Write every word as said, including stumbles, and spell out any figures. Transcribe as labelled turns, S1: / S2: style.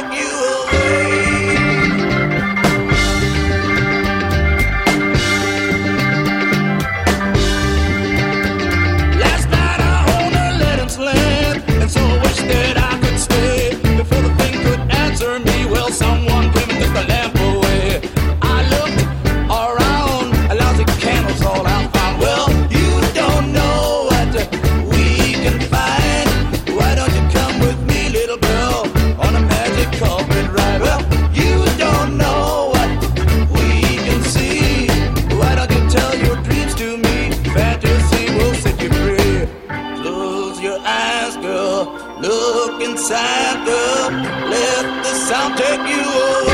S1: take you away. Last night I owned a letting slant, and so I wish that I could stay. Before the thing could answer me, well, someone came and took the lamp away. I looked around, a lousy candles all out found. Well, you don't know what we can find. Why don't you come with me, little girl, on a magic carpet ride? Well, you don't know what we can see. Why don't you tell your dreams to me? Fantasy will set you free. Close your eyes, girl. Look inside, girl. Let the sound take you away.